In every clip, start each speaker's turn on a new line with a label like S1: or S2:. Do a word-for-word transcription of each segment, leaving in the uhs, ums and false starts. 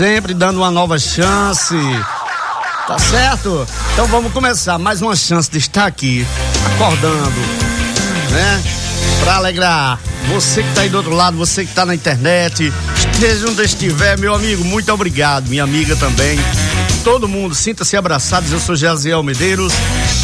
S1: Sempre dando uma nova chance. Tá certo? Então vamos começar. Mais uma chance de estar aqui, acordando, né? Pra alegrar você que tá aí do outro lado, você que tá na internet, esteja onde estiver, meu amigo, muito obrigado. Minha amiga também. Todo mundo, sinta-se abraçados. Eu sou Jaziel Medeiros.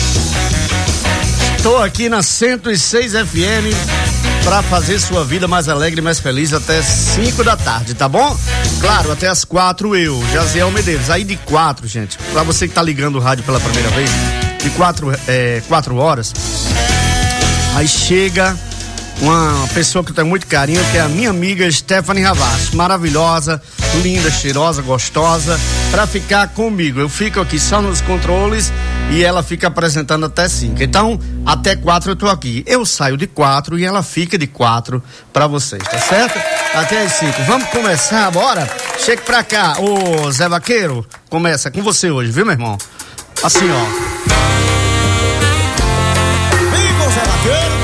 S1: Estou aqui na cento e seis F M para fazer sua vida mais alegre e mais feliz até cinco da tarde, tá bom? Claro, até as quatro eu, Jaziel Medeiros. Aí de quatro, gente, para você que tá ligando o rádio pela primeira vez, de quatro, é, quatro horas, aí chega uma pessoa que eu tenho muito carinho, que é a minha amiga Stephanie Ravache, maravilhosa, linda, cheirosa, gostosa, pra ficar comigo. Eu fico aqui só nos controles e ela fica apresentando até cinco. Então, até quatro eu tô aqui. Eu saio de quatro e ela fica de quatro pra vocês, tá certo? Até as cinco. Vamos começar, bora? Chega pra cá, ô Zé Vaqueiro, começa com você hoje, viu, meu irmão? Assim, ó.
S2: Vem com o Zé Vaqueiro.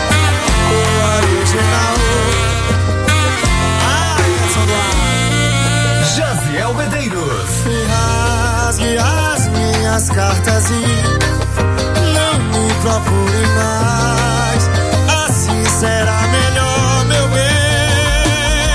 S2: Jaziel Medeiros.
S3: Rasgue as minhas cartas e não me procure mais. Assim será melhor, meu bem.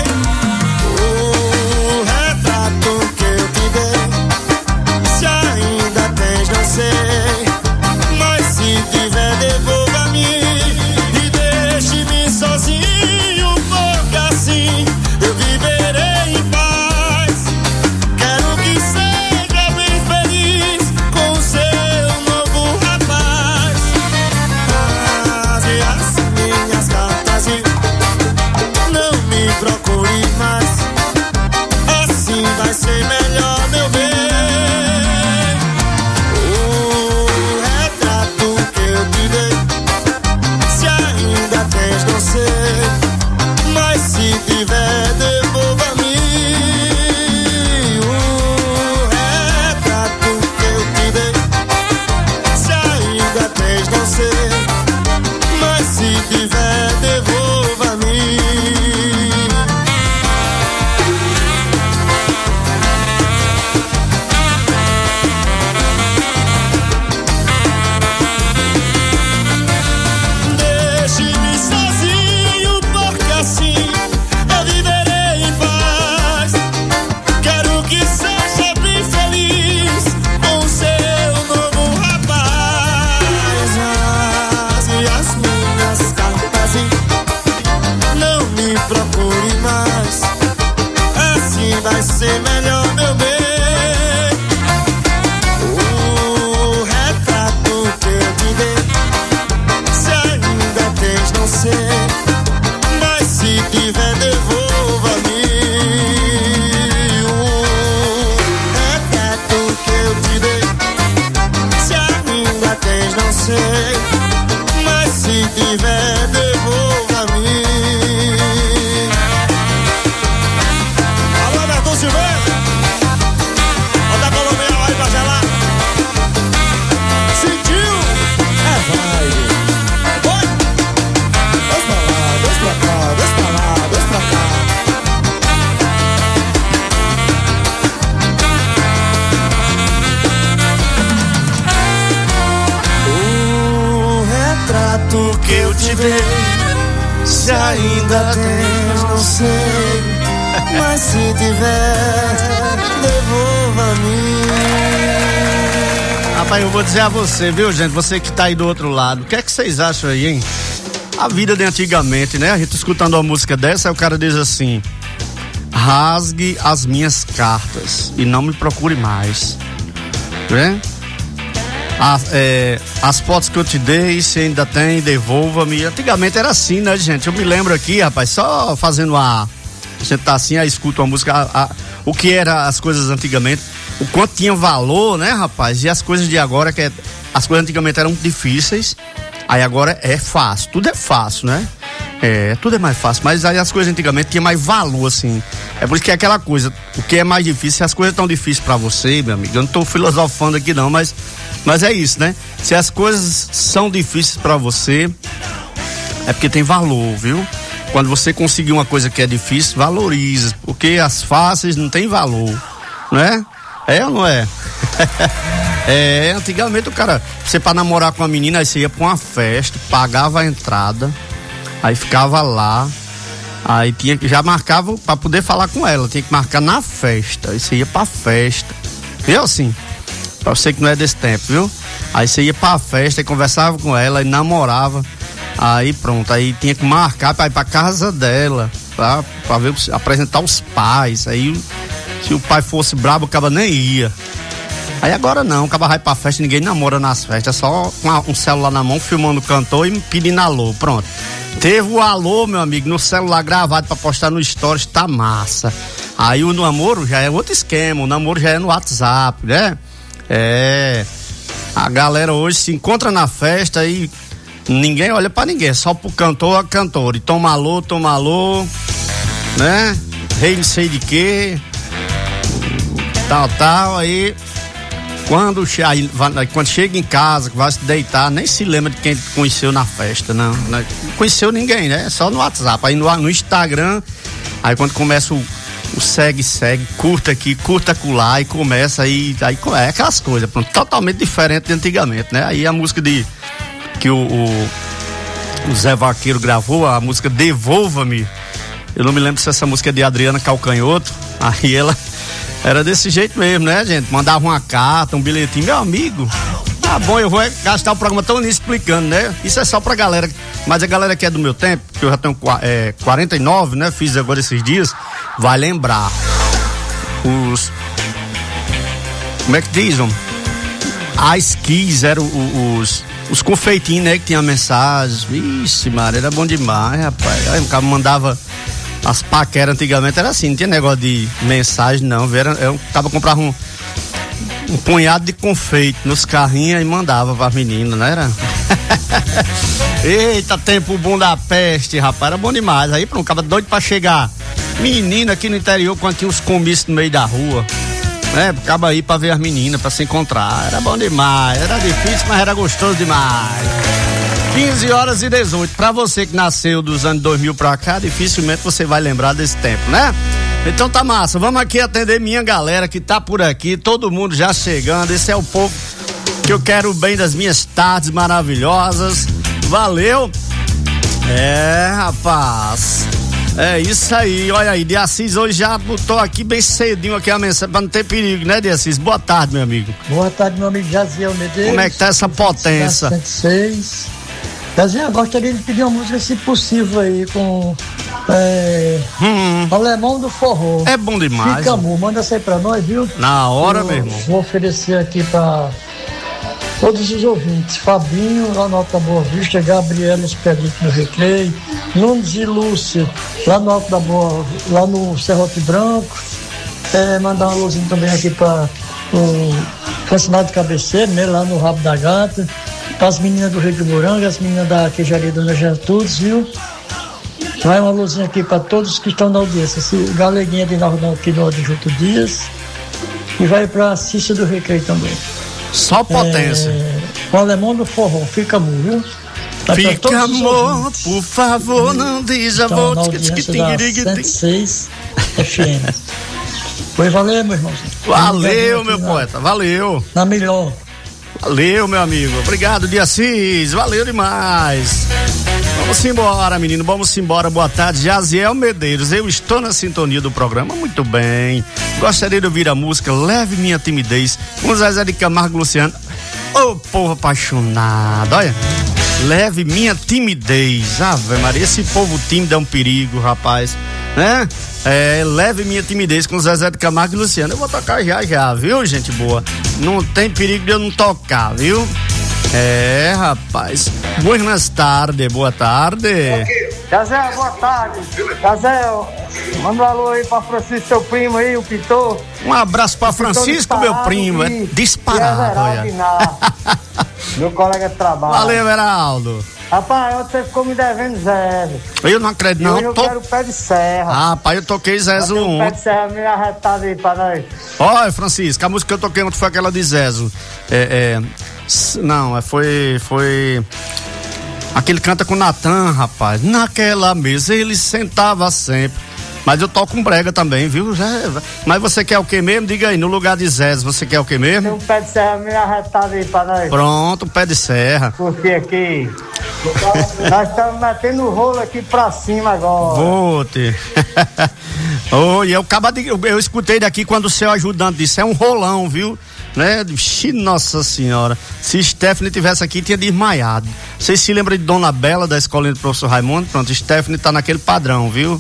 S3: O retrato que eu te dei, se ainda tens, não sei. Mas se tiver, devolva-me e deixe-me sozinho, porque assim eu viverei em paz. Procure mais, assim vai ser melhor, meu bem. O retrato que eu te dei, se ainda tens, não sei, mas se tiver, devolva-me. O retrato que eu te dei, se ainda tens, não sei, mas se tiver, devolva-me. Vai ser melhor, meu bem. O retrato que eu te dei, se ainda tens, não sei, mas se tiver, devolva-me. O retrato que eu te dei, se ainda tens, não sei, mas se tiver, devolva-me. Bota a Colombiana aí pra gelar. Sentiu? É vibe. Oi. Dois pra lá, dois pra cá, dois pra lá, dois pra cá. O retrato que eu te dei, se ainda tens, não sei, mas se tiver, devolva-me.
S1: Rapaz, eu vou dizer a você, viu, gente? Você que tá aí do outro lado, o que é que vocês acham aí, hein? A vida de antigamente, né? A gente escutando uma música dessa, aí o cara diz assim: rasgue as minhas cartas e não me procure mais, né? A, é, as fotos que eu te dei, se ainda tem, devolva-me. Antigamente era assim, né, gente? Eu me lembro aqui, rapaz, só fazendo a... Você tá assim, aí escuta uma música, a, a, o que era as coisas antigamente, o quanto tinha valor, né, rapaz? E as coisas de agora, que é, as coisas antigamente eram difíceis, aí agora é fácil, tudo é fácil, né? É, tudo é mais fácil, mas aí as coisas antigamente tinham mais valor, assim. É por isso que é aquela coisa, o que é mais difícil, se as coisas estão difíceis pra você, meu amigo, eu não tô filosofando aqui não, mas, mas é isso, né? Se as coisas são difíceis pra você, é porque tem valor, viu? quando você conseguir uma coisa que é difícil, valoriza, porque as fáceis não tem valor, não é? É ou não é? É, antigamente o cara, você pra namorar com uma menina, aí você ia pra uma festa, pagava a entrada, aí ficava lá, aí tinha que, já marcava pra poder falar com ela, tinha que marcar na festa, aí você ia pra festa, viu assim? Pra você que não é desse tempo, viu? Aí você ia pra festa e conversava com ela e namorava, aí pronto, aí tinha que marcar pra ir pra casa dela, pra, pra ver, apresentar os pais, aí se o pai fosse brabo, o cara nem ia. Aí agora não, o cara vai pra festa, ninguém namora nas festas, é só uma, um celular na mão, filmando o cantor e pedindo alô, pronto. Teve o alô, meu amigo, no celular gravado pra postar no Stories, tá massa. Aí o namoro já é outro esquema, o namoro já é no WhatsApp, né? É, a galera hoje se encontra na festa e ninguém olha pra ninguém, só pro cantor a cantora, e toma alô, toma alô, né? Rei não sei de quê, tal, tal, aí... Quando, aí, quando chega em casa, vai se deitar, nem se lembra de quem conheceu na festa, não. Não conheceu ninguém, né? Só no WhatsApp. Aí no, no Instagram, aí quando começa o, o segue, segue, curta aqui, curta acolá, e começa aí, aí é aquelas coisas, pronto, totalmente diferente de antigamente, né? Aí a música de que o, o, o Zé Vaqueiro gravou, a música Devolva-me, eu não me lembro se essa música é de Adriana Calcanhoto, aí ela... Era desse jeito mesmo, né, gente? Mandava uma carta, um bilhetinho, meu amigo. Tá bom, eu vou gastar o programa todo nisso explicando, né? Isso é só pra galera, mas a galera que é do meu tempo, que eu já tenho é, quarenta e nove, né? Fiz agora esses dias, vai lembrar. Os... Como é que diz, homem? As keys eram os, os confeitinhos, né? Que tinha mensagens. Vixe, Maria, era bom demais, rapaz. Aí o cara mandava... As paqueras antigamente era assim, não tinha negócio de mensagem, não. Era, eu tava comprando um, um punhado de confeito nos carrinhos e mandava pras meninas, não era? Eita, tempo bom da peste, rapaz, era bom demais. Aí pronto, tava doido pra chegar. Menina aqui no interior, quando tinha uns comícios no meio da rua, né? Acaba aí pra ver as meninas, pra se encontrar. Era bom demais, era difícil, mas era gostoso demais. quinze horas e dezoito. Pra você que nasceu dos anos dois mil pra cá, dificilmente você vai lembrar desse tempo, né? Então tá massa. Vamos aqui atender minha galera que tá por aqui. Todo mundo já chegando. Esse é o povo que eu quero bem das minhas tardes maravilhosas. Valeu. É, rapaz. É isso aí. Olha aí, De Assis hoje já botou aqui bem cedinho aqui a mensagem pra não ter perigo, né, De Assis? Boa tarde, meu amigo.
S4: Boa tarde, meu amigo Jaziel Medeiros.
S1: Como é que tá essa potência?
S4: cento e seis. Jaziel, gostaria de pedir uma música, se possível, aí, com é, hum. Alemão do Forró.
S1: É bom demais.
S4: Fica amor, manda essa aí pra nós, viu?
S1: Na hora,
S4: eu
S1: meu irmão.
S4: Vou oferecer aqui pra todos os ouvintes. Fabinho, lá no Alta Boa Vista, Gabriela Expedito no Recreio, Nunes e Lúcia, lá no Alto da Boa, lá no Serrote Branco. É, mandar uma luzinha também aqui pra o Cancionado de Cabeceira, né, lá no Rabo da Gata. As meninas do Rio de Moranga, as meninas da Queijaria Dona Gertrudes, viu? Vai uma luzinha aqui para todos que estão na audiência. Esse Galeguinha de Nordão aqui no Adjunto Dias. E vai para a Cícia do Recreio também.
S1: Só potência.
S4: É, o Alemão do Forró, fica amor, viu? Vai
S1: fica amor, por favor, não diz a
S4: voz. Na audiência da cento e seis F M. Pois valeu, meu irmão.
S1: Valeu, meu poeta, valeu.
S4: Na melhor.
S1: Valeu, meu amigo. Obrigado, De Assis. Valeu demais. Vamos embora, menino. Vamos embora. Boa tarde, Jaziel Medeiros. Eu estou na sintonia do programa. Muito bem. Gostaria de ouvir a música Leve Minha Timidez com Zezé de Camargo e Luciano. Ô, oh, povo apaixonado. Olha. Leve Minha Timidez. Ave Maria, esse povo tímido é um perigo, rapaz. Né? É, Leve Minha Timidez com Zezé de Camargo e Luciano. Eu vou tocar já já, viu, gente boa? Não tem perigo de eu não tocar, viu? É, rapaz. Buenas tardes, boa tarde.
S4: Jazel, boa tarde. Jazel, manda um alô aí pra Francisco, seu primo aí, o pintor.
S1: Um abraço pra Francisco, meu primo. É disparado, olha.
S4: Meu colega de trabalho.
S1: Valeu, Veraldo.
S4: Rapaz, ontem você ficou me devendo Zé.
S1: Eu não acredito, não.
S4: Eu, eu
S1: tô...
S4: quero o pé de serra.
S1: Ah, rapaz, eu toquei Zezo ontem.
S4: O pé de serra meio arretado aí pra nós.
S1: Olha, Francisco, a música que eu toquei ontem foi aquela de Zezo. É, é... Não, foi... foi... Aquele canta com Natan, rapaz. Naquela mesa ele sentava sempre. Mas eu toco um brega também, viu? Já, mas você quer o que mesmo? Diga aí, no lugar de Zé, você quer o que mesmo?
S4: Tem um pé de serra meio arretado aí pra nós.
S1: Pronto, um pé de serra.
S4: Porque aqui, nós estamos metendo o rolo aqui pra cima agora.
S1: Vou ter. Oh, e eu, acabo de, eu, eu escutei daqui quando o seu ajudante disse, é um rolão, viu? Né? Xi, nossa senhora, se Stephanie tivesse aqui tinha desmaiado. Vocês se lembram de Dona Bela da escolinha do professor Raimundo? Pronto, Stephanie tá naquele padrão, viu?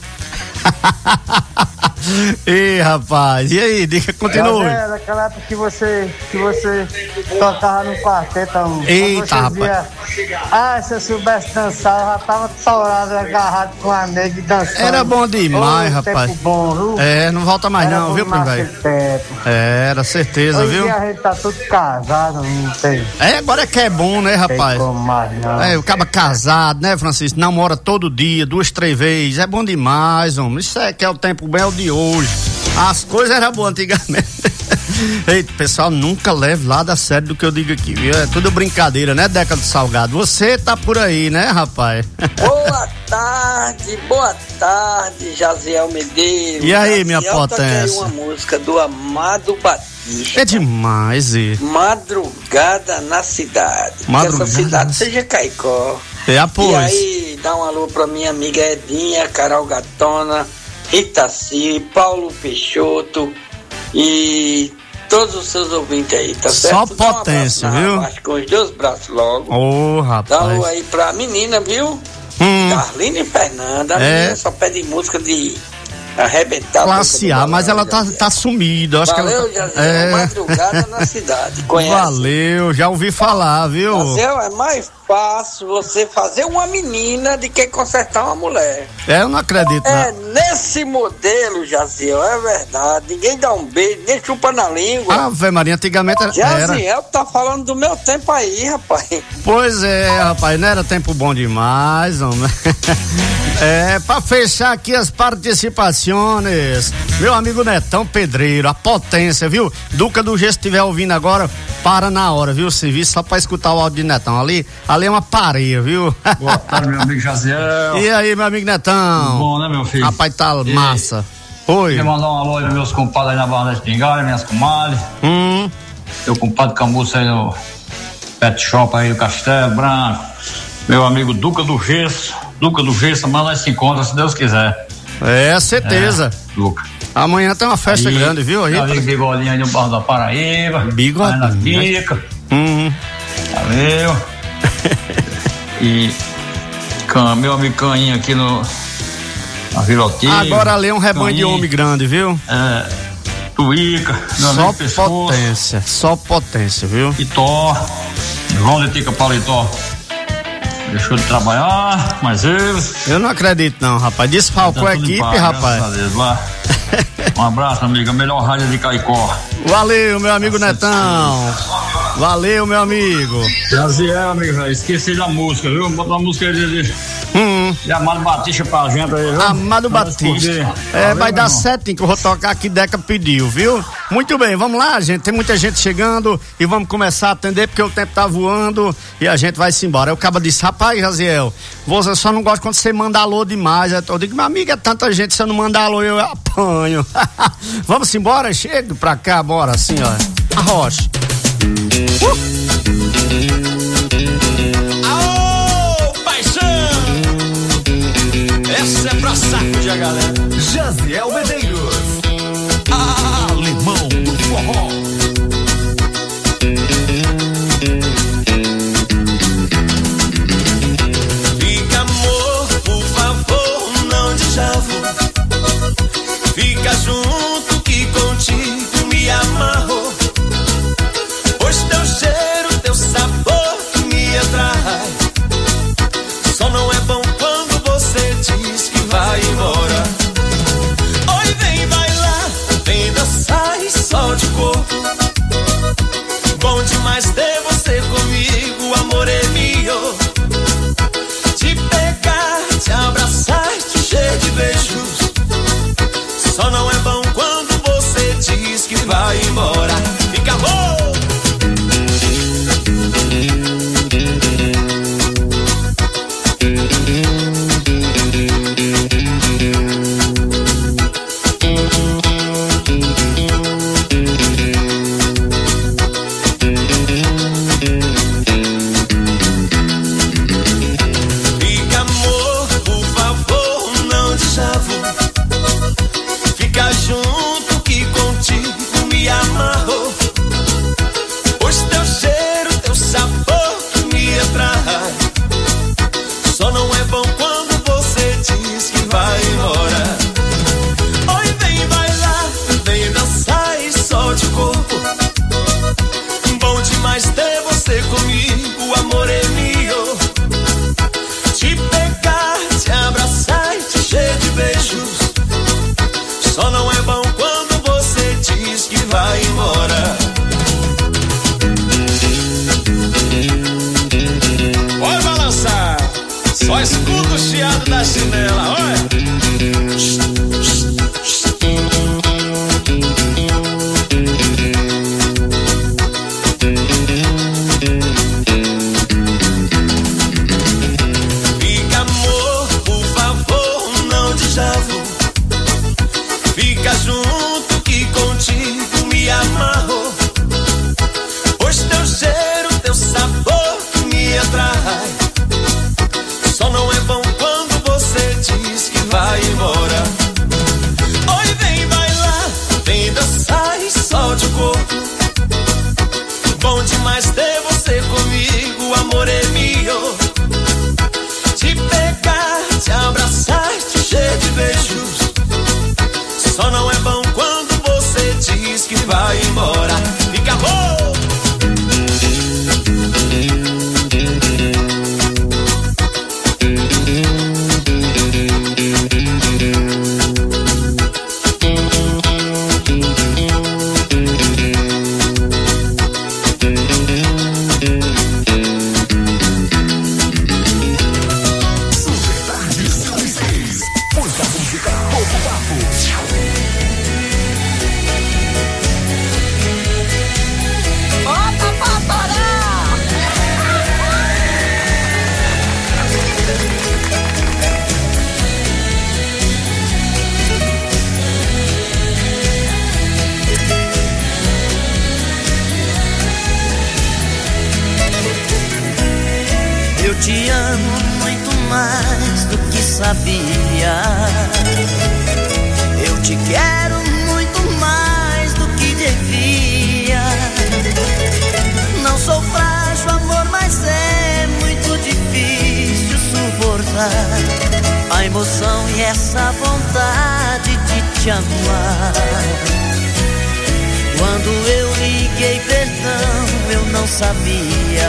S1: Ei, rapaz, e aí, diga, continue.
S4: É, naquela época que você, que você tocava no quarteto.
S1: Eita,
S4: você
S1: rapaz.
S4: Dizia, ah, se eu soubesse dançar, eu já tava torado, agarrado com a nega e dançando.
S1: Era bom demais,
S4: oh,
S1: rapaz.
S4: Tempo bom, viu?
S1: É, não volta mais
S4: Era
S1: não, viu, meu velho? Era, certeza,
S4: Hoje
S1: viu?
S4: a gente tá tudo casado, não tem.
S1: É, agora é que é bom, né, rapaz?
S4: Tem como mais, não.
S1: É, o cara casado, né, Francisco? Namora todo dia, duas, três vezes. É bom demais, homem. Isso é que é o tempo bem, é o de hoje. As coisas eram boas antigamente. Eita, pessoal, nunca leve lá da série do que eu digo aqui, viu? É tudo brincadeira, né, Década do Salgado? Você tá por aí, né, rapaz?
S5: Boa tarde, boa tarde, Jaziel Medeiros.
S1: E aí, minha
S5: Jaziel,
S1: potência?
S5: Toquei uma música do Amado Batista.
S1: É demais, e
S5: Madrugada na Cidade.
S1: Madrugada.
S5: Que essa cidade seja Caicó.
S1: É, pois.
S5: E aí, dá um alô pra minha amiga Edinha, Carol Gatona, Itaci, Paulo Peixoto e todos os seus ouvintes aí, tá certo?
S1: Só
S5: Dá um
S1: potência,
S5: abraço
S1: viu?
S5: Acho que com os dois braços logo.
S1: Ô, oh, rapaz.
S5: Dá um alô aí pra menina, viu?
S1: Hum.
S5: Darlene Fernanda, a
S1: É.
S5: menina só pede música de arrebentar.
S1: Classe A, mas ela tá, tá sumida. Acho
S5: Valeu,
S1: que ela...
S5: Jaziel,
S1: é...
S5: Madrugada na Cidade, conhece?
S1: Valeu, já ouvi falar, viu?
S5: Jaziel, é mais fácil você fazer uma menina do que consertar uma mulher.
S1: É, eu não acredito,
S5: É
S1: não.
S5: nesse modelo, Jaziel, é verdade. Ninguém dá um beijo, nem chupa na língua.
S1: Ave Maria, antigamente era...
S5: Jaziel tá falando do meu tempo aí, rapaz.
S1: Pois é, rapaz, não era tempo bom demais, homem. É, pra fechar aqui as participações, meu amigo Netão Pedreiro, a potência, viu? Duca do G, se estiver ouvindo agora, para na hora, viu? O serviço só pra escutar o áudio de Netão. Ali, ali é uma pareia, viu?
S6: Boa tarde, meu amigo Jaziel.
S1: E aí, meu amigo Netão?
S6: Tudo bom, né, meu filho?
S1: Rapaz, tá
S6: E...
S1: massa. Oi.
S6: Queria mandar um alô aí pros meus compadres aí na Barra da Espingarda, minhas comadres.
S1: Hum.
S6: Meu compadre Camuça aí no Pet Shop aí do Castelo Branco. Meu amigo Duca do Gesso. Duca do Gesso, amanhã nós se encontra, se Deus quiser.
S1: É, certeza.
S6: É, Duca.
S1: Amanhã tem uma festa
S6: aí,
S1: grande, viu? Aí,
S6: meu amigo Bigodinho aí no Barro da Paraíba.
S1: Bigodinho,
S6: aí nas
S1: né?
S6: dicas.
S1: Hum.
S6: Valeu. E can, meu amigo Caninho aqui no na Vila Altiva.
S1: Agora ali é um rebanho
S6: Caninho,
S1: de homem grande, viu?
S6: É, Tuíca, meu
S1: Só
S6: amigo Pescoço,
S1: potência, só potência, viu?
S6: Itó, João de Tica Paletó. Deixou de trabalhar, mas eles.
S1: Eu não acredito não, rapaz. Desfalcou a
S6: tudo em
S1: equipe,
S6: paz,
S1: rapaz.
S6: graças a Deus, lá. Um abraço, amigo. A melhor rádio de Caicó.
S1: Valeu, meu amigo Netão. Valeu, meu amigo.
S6: Jaziel, amigo, esqueci da música, viu? Bota uma música de, de,
S1: Hum.
S6: de Amado Batista pra gente aí, viu?
S1: Amado
S6: Pra nós
S1: Batista.
S6: poder-
S1: É,
S6: Valeu,
S1: vai
S6: meu
S1: dar
S6: irmão.
S1: certinho que eu vou tocar aqui, Deca pediu, viu? Muito bem, vamos lá, gente. Tem muita gente chegando e vamos começar a atender porque o tempo tá voando e a gente vai se embora. Aí o cabo disse, rapaz, Jaziel, você só não gosta quando você manda alô demais. Eu digo, meu amigo, é tanta gente, se eu não mandar alô, eu apanho. Vamos embora? Chega pra cá, bora, assim, ó. Arrocha. Uh!
S2: Aô, paixão! Essa é pra sacudir a galera. Jaziel Medeiros. Alemão do forró. Fica, amor, por favor, não deslavo. Fica junto que contigo me amarro. Pois teu cheiro, teu sabor me atrai. Só não é bom quando você diz que vai embora. Oi,
S7: vai embora. Pode balançar, só escuta o chiado da chinela, olha. Fica, amor, por favor, não desavo. Fica junto que contigo me amarro. Pois teu cheiro, teu sabor me atrai. Só não é bom quando você diz que vai embora. Oi, vem bailar, vem dançar e solte o corpo. Bom demais ter você comigo, amor é meu. Te pegar, te abraçar, te encher de beijos. Só não é bom quando você diz que vai embora. Fica bom!
S8: Eu te amo muito mais do que sabia. Eu te quero muito mais do que devia. Não sou frágil, amor, mas é muito difícil suportar a emoção e essa vontade de te amar. Quando eu liguei perdão, eu não sabia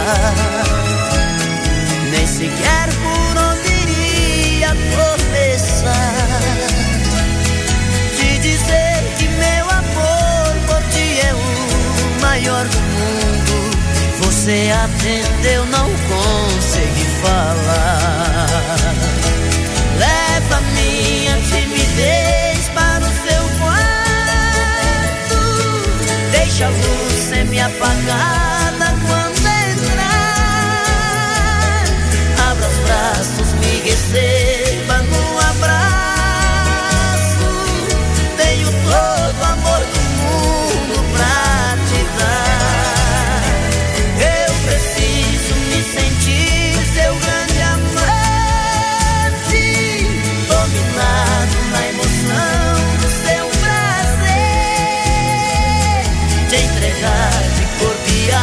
S8: nem sequer por onde iria começar. Te dizer que meu amor por ti é o maior do mundo. Você atendeu, não consegui falar. Leva minha timidez para o seu quarto. Deixa a luz semi-apagada quando abra os braços, me receba no abraço. Tenho todo o amor do mundo pra te dar. Eu preciso me sentir seu grande amante, dominado na emoção do seu prazer, te entregar de corpo e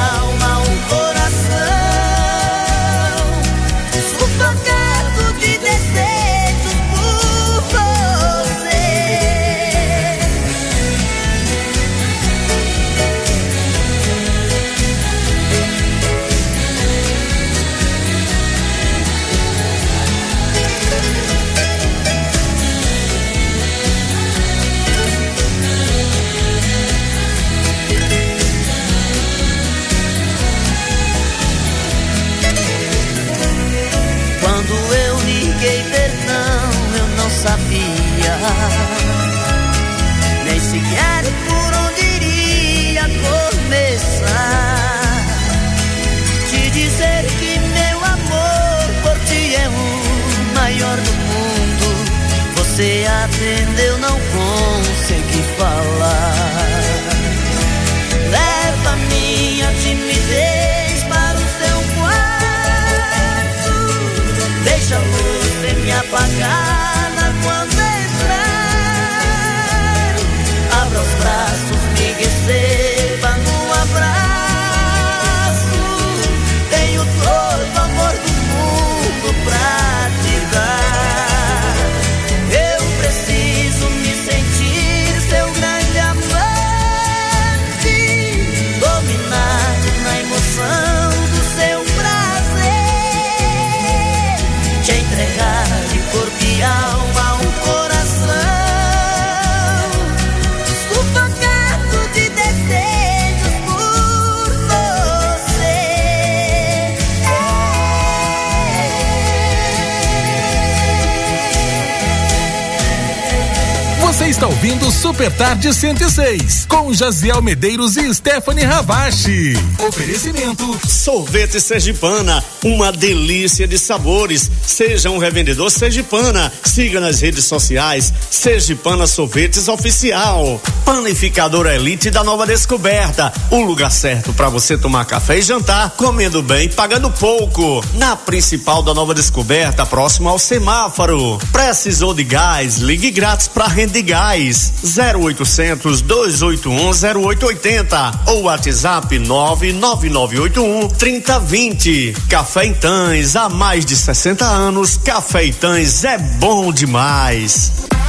S9: está ouvindo Super Tarde cento e seis, com Jaziel Medeiros e Stephanie Ravache. Oferecimento
S1: Sorvete Sergipana, uma delícia de sabores. Seja um revendedor Sergipana. Siga nas redes sociais Sergipana Sorvetes Oficial. Panificador Elite da Nova Descoberta, o lugar certo para você tomar café e jantar, comendo bem, pagando pouco. Na principal da Nova Descoberta, próximo ao semáforo. Precisou de gás? Ligue grátis para Rende Gás. zero oitocentos, dois oito um, zero oito oito zero ou WhatsApp nove nove nove oito um, três zero dois zero. Café Itãs, há mais de sessenta anos, Café Itãs é bom demais.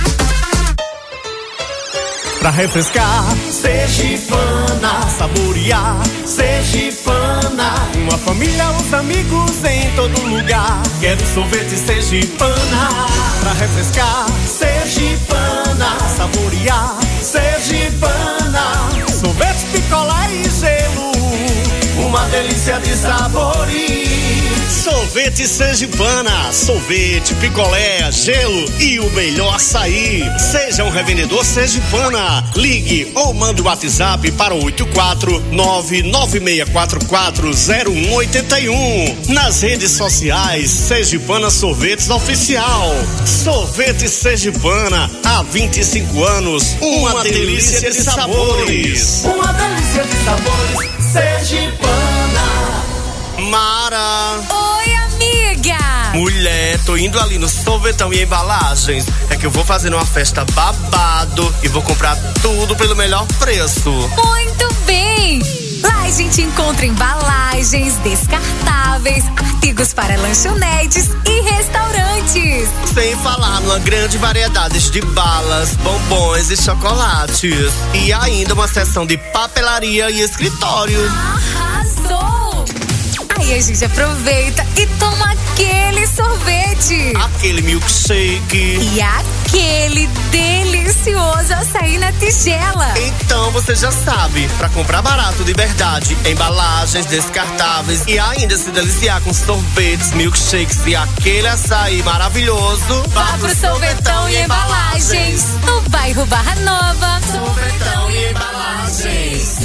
S1: Pra refrescar, Sergipana, saborear, Sergipana. Uma família, os amigos em todo lugar. Quero sorvete Sergipana. Pra refrescar, Sergipana, saborear, Sergipana. Sorvete, picolé e gelo, uma delícia de sabores. Sorvete Sergipana, sorvete, picolé, gelo e o melhor açaí. Seja um revendedor Sergipana. Ligue ou mande o WhatsApp para o oito quatro nove nove seis quatro quatro zero um oito um. Nas redes sociais Sergipana Sorvetes Oficial. Sorvete Sergipana, há vinte e cinco anos, uma, uma delícia, delícia de, de sabores. sabores.
S2: Uma delícia de sabores, Sergipana.
S1: Mara.
S10: Oi, amiga.
S1: Mulher, tô indo ali no Sorvetão e Embalagens. É que eu vou fazer uma festa babado e vou comprar tudo pelo melhor preço.
S10: Muito bem. Lá a gente encontra embalagens, descartáveis, artigos para lanchonetes e restaurantes.
S1: Sem falar numa grande variedade de balas, bombons e chocolates. E ainda uma seção de papelaria e escritório.
S10: Arrasou! Aí a gente aproveita e toma aquele sorvete.
S1: Aquele milkshake.
S10: E aquele delicioso açaí na tigela.
S1: Então você já sabe, pra comprar barato de verdade, embalagens descartáveis e ainda se deliciar com sorvetes, milkshakes e aquele açaí maravilhoso,
S10: vá pro Sorvetão e Embalagens, no bairro Barra Nova.
S2: Sorvetão e Embalagens.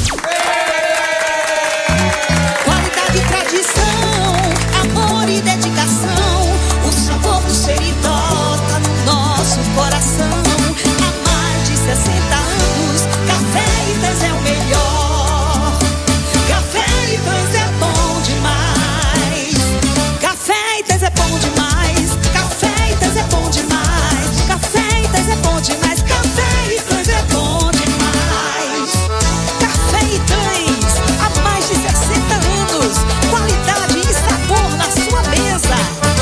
S8: Amor e dedicação, o sabor do Seridó tá no nosso coração. Há mais de sessenta anos, Café Itãs é o melhor. Café Itãs é bom demais. Café Itãs é bom demais. Café Itãs é bom demais. Café Itãs é bom demais. Café Itãs é bom demais. Café Itãs, há mais de sessenta anos, qualidade e sabor na sua mesa.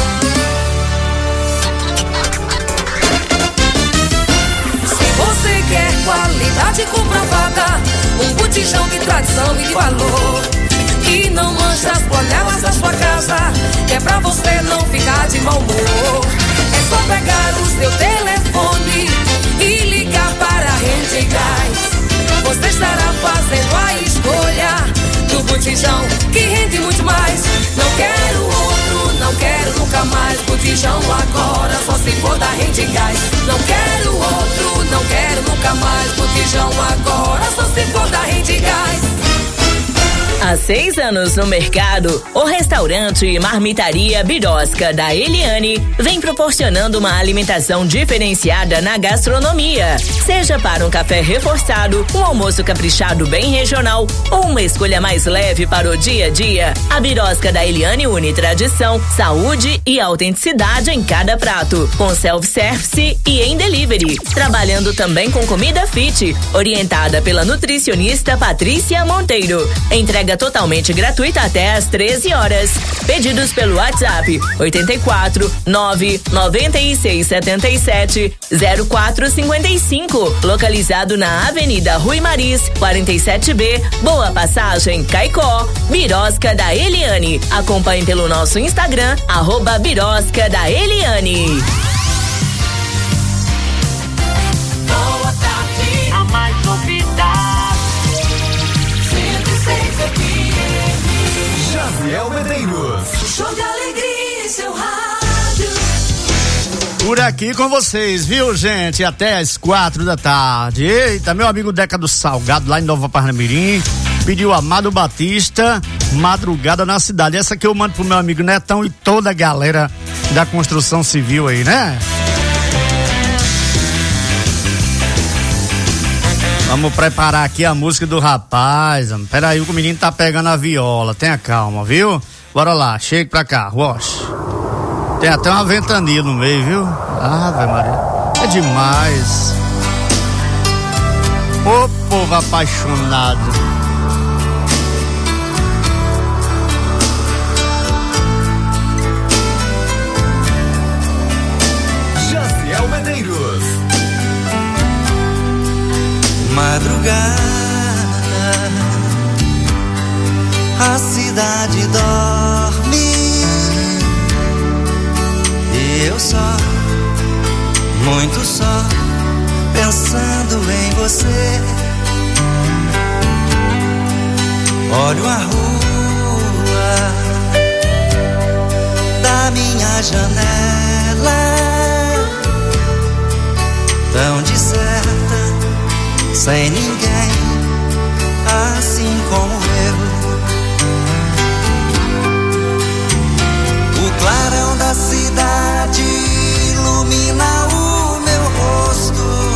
S11: Se você quer qualidade comprovada, um botijão de tradição e de valor, que não mancha as panelas da sua casa, que é pra você não ficar de mau humor. É só pegar o seu telefone e ligar para a Rende Gás. Você estará fazendo a escolha do botijão que rende muito mais. Não quero outro, não quero nunca mais. Botijão agora só se for da Rende Gás. Não quero outro, não quero nunca mais. Botijão agora só se for da Rende Gás.
S12: Há seis anos no mercado, o restaurante e marmitaria Birosca da Eliane vem proporcionando uma alimentação diferenciada na gastronomia. Seja para um café reforçado, um almoço caprichado bem regional ou uma escolha mais leve para o dia a dia, a Birosca da Eliane une tradição, saúde e autenticidade em cada prato, com self-service e em delivery, trabalhando também com comida fit, orientada pela nutricionista Patrícia Monteiro. Entrega totalmente gratuita até às treze horas. Pedidos pelo WhatsApp oito quatro nove nove seis sete sete zero quatro cinco cinco, localizado na Avenida Rui Maris, quarenta e sete B, Boa Passagem, Caicó. Birosca da Eliane. Acompanhe pelo nosso Instagram, arroba Birosca da Eliane.
S2: Boa tarde, a mais novidade. Jaziel Medeiros.
S7: Show de alegria em seu rádio.
S1: por aqui com vocês, viu, gente? Até às quatro da tarde. Eita, meu amigo Deca do Salgado, lá em Nova Parnamirim, pediu Amado Batista, Madrugada na Cidade. Essa aqui eu mando pro meu amigo Netão e toda a galera da construção civil aí, né? Vamos preparar aqui a música do rapaz. Pera aí, o menino tá pegando a viola. Tenha calma, viu? Bora lá, chega pra cá, Rocha. Tem até uma ventania no meio, viu? Ave Maria. É demais. Ô povo apaixonado.
S2: Jaziel Medeiros.
S8: Madrugada, a cidade dorme e eu só, muito só, pensando em você. Olho a rua da minha janela, tão deserta, sem ninguém, assim como eu. O clarão da cidade ilumina o meu rosto,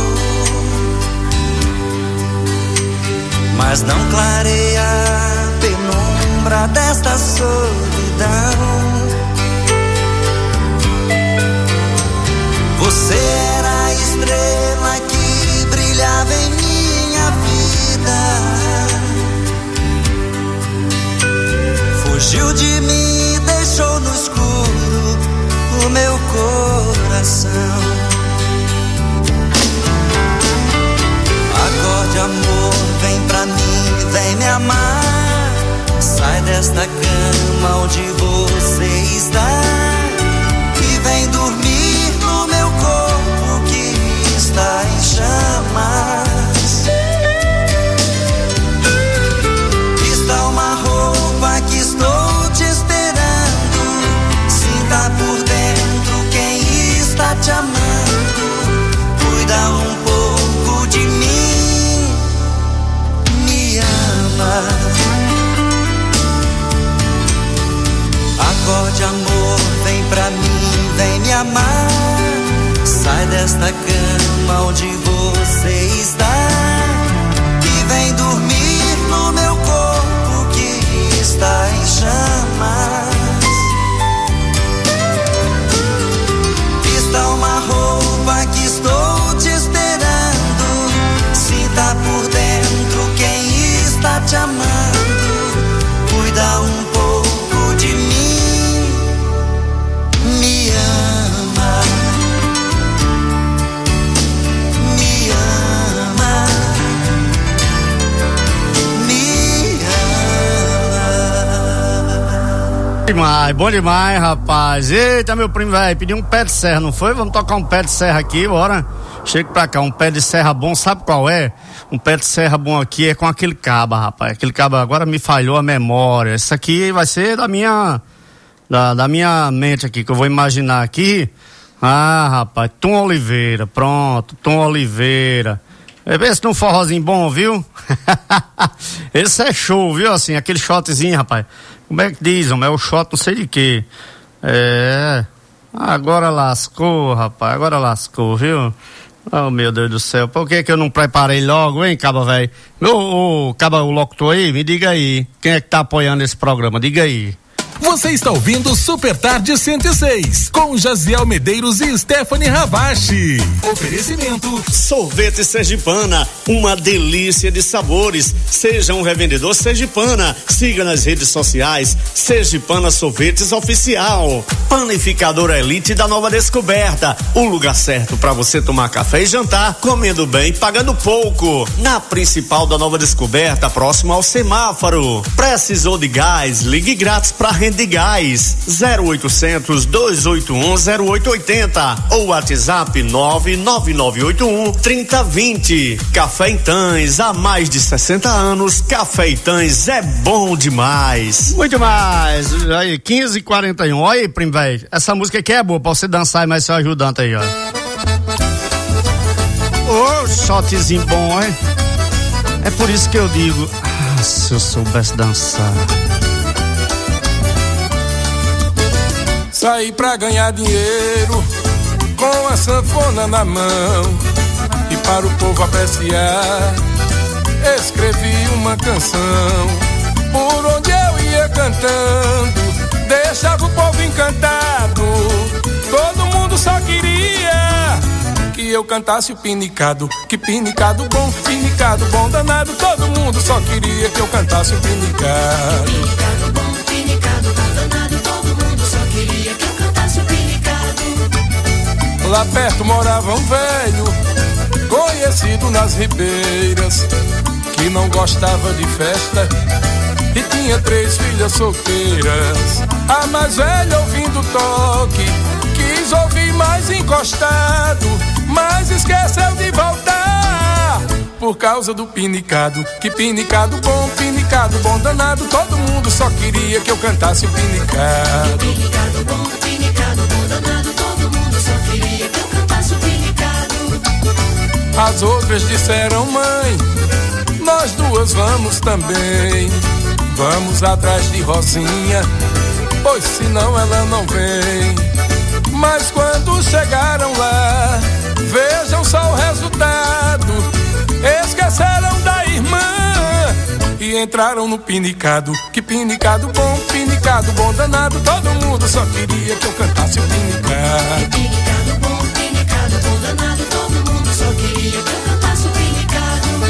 S8: mas não clareia a penumbra desta solidão. Você era a estrela que brilhava em minha vida, fugiu de mim e deixou no escuro o meu coração. Acorde, amor, vem pra mim, vem me amar. Sai desta cama onde você está e vem dormir no meu corpo que está em chamas. Está uma roupa que estou te esperando. Sinta por dentro quem está te amando. Cuida um pouco de mim, me ama. Acorde, amor, vem pra mim, vem me amar. Sai desta cama onde você está e vem dormir no meu corpo que está em chamas. Está uma roupa que estou te esperando. Sinta por dentro quem está te amando. Cuida um pouco de mim, me ama. Me ama, me ama.
S1: Demais, bom demais, rapaz. Eita, meu primo velho, pediu um pé de serra, não foi? Vamos tocar um pé de serra aqui, bora. Chega pra cá, um pé de serra bom, sabe qual é? Um pé de serra bom aqui é com aquele caba, rapaz. Aquele caba agora me falhou a memória. Isso aqui vai ser da minha, da, da minha mente aqui, que eu vou imaginar aqui. Ah, rapaz, Tom Oliveira, pronto, Tom Oliveira. Esse num forrozinho bom, viu? Esse é show, viu? Assim, aquele shotzinho, rapaz. Como é que diz, homem? É o shot não sei de quê. É. Agora lascou, rapaz, agora lascou, viu? Oh, meu Deus do céu, por que que eu não preparei logo, hein, caba velho? Ô, ô, caba, o locutor aí, me diga aí, quem é que tá apoiando esse programa, diga aí.
S9: Você está ouvindo Super Tarde cento e seis, com Jaziel Medeiros e Stephanie Ravache. Oferecimento
S13: Sorvete Sergipana, uma delícia de sabores. Seja um revendedor Sergipana. Siga nas redes sociais Sergipana Sorvetes Oficial. Panificadora Elite da Nova Descoberta, o lugar certo para você tomar café e jantar, comendo bem, pagando pouco. Na principal da Nova Descoberta, próximo ao semáforo. Precisou de gás? Ligue grátis para venda de gás, zero oitocentos, dois oito um, zero oito oito zero ou WhatsApp nove nove nove oito um, três zero dois zero. Café Itãs, há mais de sessenta anos, Café Itãs é bom demais.
S1: Muito mais. Aí, quinze e quarenta e um. Olha aí, primo, velho. Essa música aqui é boa pra você dançar e mais seu ajudante aí, ó. Ô, oh, shotzinho bom, hein? É por isso que eu digo, ah, se eu soubesse dançar.
S14: Saí pra ganhar dinheiro com a sanfona na mão e para o povo apreciar escrevi uma canção. Por onde eu ia cantando deixava o povo encantado. Todo mundo só queria que eu cantasse o pinicado. Que pinicado bom, pinicado bom danado. Todo mundo só queria que eu cantasse o pinicado.
S15: Pinicado bom, pinicado bom danado. Todo mundo só queria que eu cantasse o pinicado.
S14: Lá perto morava um velho, conhecido nas ribeiras, que não gostava de festa e tinha três filhas solteiras. A mais velha, ouvindo o toque, quis ouvir mais encostado, mas esqueceu de voltar por causa do pinicado. Que pinicado bom, pinicado bom danado. Todo mundo só queria que eu cantasse o pinicado.
S15: Que pinicado bom, pinicado bom danado. Todo mundo só queria que eu cantasse o pinicado.
S14: As outras disseram, mãe, nós duas vamos também. Vamos atrás de Rosinha, pois senão ela não vem. Mas quando chegaram lá, vejam só o resultado. Esqueceram da irmã e entraram no pinicado. Que pinicado bom, pinicado bom danado. Todo mundo só queria que eu cantasse o pinicado.
S15: Que pinicado bom, pinicado bom danado. Todo mundo só queria que eu cantasse o pinicado.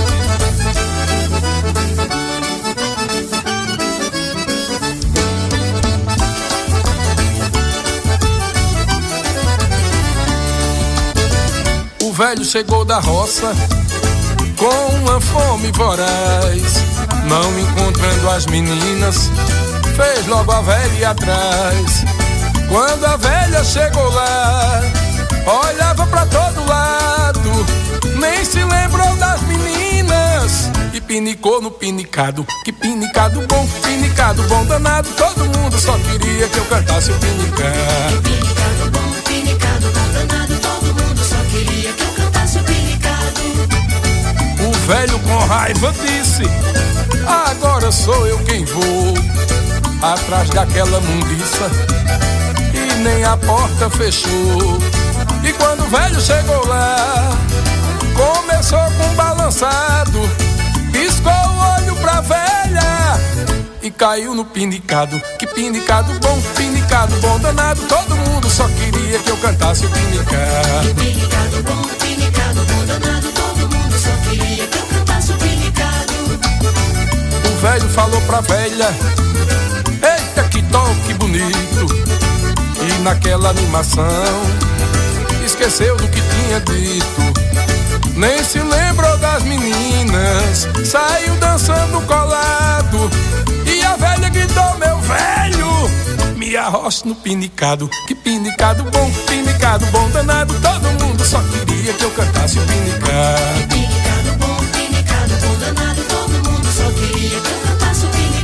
S14: O velho chegou da roça com uma fome voraz, não encontrando as meninas, fez logo a velha atrás. Quando a velha chegou lá, olhava pra todo lado, nem se lembrou das meninas e pinicou no pinicado. Que pinicado bom, pinicado bom danado. Todo mundo só queria que eu cantasse o pinicado.
S15: Que pinicado bom, pinicado bom danado. Todo mundo só queria que eu cantasse o pinicado.
S14: O velho com raiva disse, agora sou eu quem vou atrás daquela mundiça, e nem a porta fechou. E quando o velho chegou lá, começou com um balançado, piscou o olho pra velha e caiu no pinicado. Que pinicado bom, pinicado bom danado. Todo mundo só queria que eu cantasse o pinicado.
S15: Que pinicado bom, pinicado bom danado. Todo mundo só queria que eu cantasse o pinicado.
S14: O velho falou pra velha, eita que toque bonito. E naquela animação esqueceu do que tinha dito, nem se lembrou das meninas, saiu dançando colado. E a velha gritou, meu velho, me arrocha no pinicado. Que pinicado bom, pinicado bom danado. Todo mundo só queria que eu cantasse o pinicado.
S15: Que pinicado bom, pinicado bom danado. Todo mundo só queria que eu cantasse o pinicado.